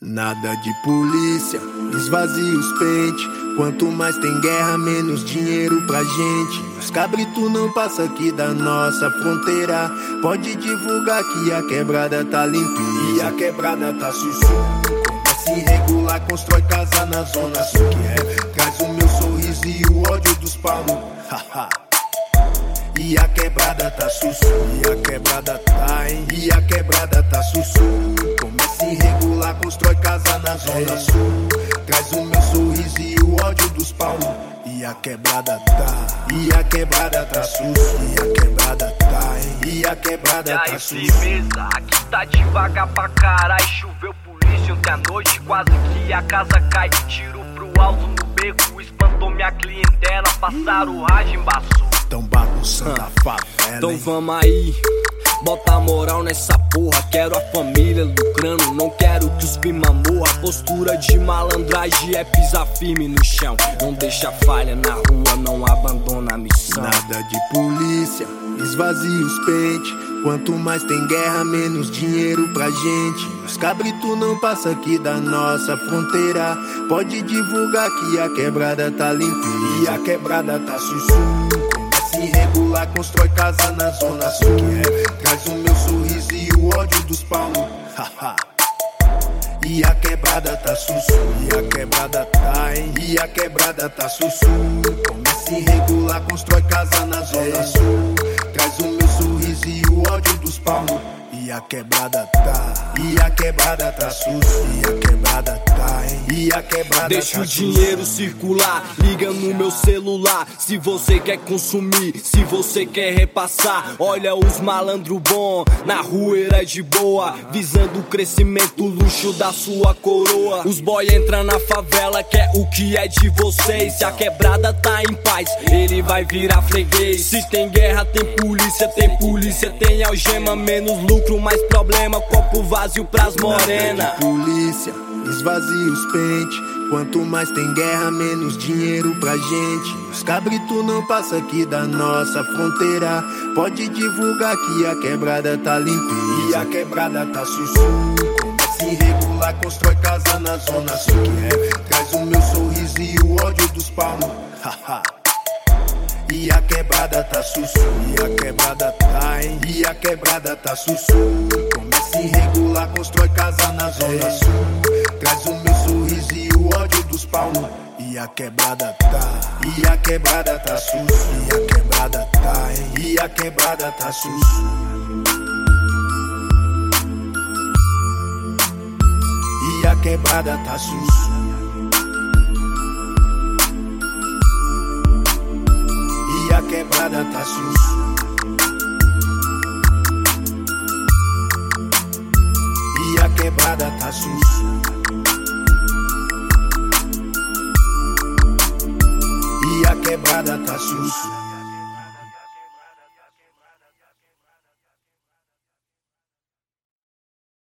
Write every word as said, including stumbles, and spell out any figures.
Nada de polícia, esvazia os pente. Quanto mais tem guerra, menos dinheiro pra gente. Os cabritos não passam aqui da nossa fronteira. Pode divulgar que a quebrada tá limpinha. E a quebrada tá sussu. Começa irregular, constrói casa na zona sul. Que é, traz o meu sorriso e o ódio dos palmos. Haha. E a quebrada tá sussu. E a quebrada tá, hein? E a quebrada tá sussu. Começa irregular, constrói casa na zona sul. Traz o meu sorriso e o ódio dos palmos. E a quebrada tá. E a quebrada tá sussu. E a quebrada tá, hein? E a quebrada tá sussu. Firmeza, aqui tá devagar pra caralho. Choveu polícia ontem à noite, quase que a casa cai. Tiro pro alto no beco, espantou minha clientela. Passaram o rádio, embaçou. Tão bagunçando a favela. Então hein? vamos aí, bota moral nessa porra. Quero a família lucrando, não quero que os pima morra. Postura de malandragem é pisar firme no chão. Não deixa falha na rua, não abandona a missão. Nada de polícia, esvazia os pente. Quanto mais tem guerra, menos dinheiro pra gente. Os cabritos não passam aqui da nossa fronteira. Pode divulgar que a quebrada tá limpinha. E a quebrada tá sussu. Irregular, constrói casa na zona sul. Que é, traz o meu sorriso e o ódio dos palmos. Haha. E a quebrada tá sussu. E a quebrada tá, hein? E a quebrada tá sussu. Começa irregular, constrói casa na zona sul. Traz o meu sorriso e o ódio dos palmos. E a quebrada tá. E a quebrada tá sussu. E a quebrada tá, hein? E a quebrada Deixa tá o dinheiro circular, liga no meu celular. Se você quer consumir, se você quer repassar. Olha os malandro bom, na rua era de boa. Visando o crescimento, o luxo da sua coroa. Os boy entram na favela, quer o que é de vocês. Se a quebrada tá em paz, ele vai virar freguês. Se tem guerra, tem polícia, tem polícia, tem algema. Menos lucro, mais problema, copo vazio pras morena. Nada de polícia, esvazia os pente. Quanto mais tem guerra, menos dinheiro pra gente. Os cabritos não passam aqui da nossa fronteira. Pode divulgar que a quebrada tá limpinha. E a quebrada tá sussu. Começa irregular, constrói casa na zona sul. Que é, traz o meu sorriso e o ódio dos palmos. Haha. E a quebrada tá sussu. E a quebrada tá, hein? E a quebrada tá sussu. Começa irregular, constrói casa na zona sul. Traz o meu sorriso e o ódio dos palmos. E a quebrada tá. E a quebrada tá sussu. E a quebrada tá, hein? E a quebrada tá sussu. E a quebrada tá sussu. E a quebrada tá sussu. E a quebrada tá sussu. E a quebrada tá sussu.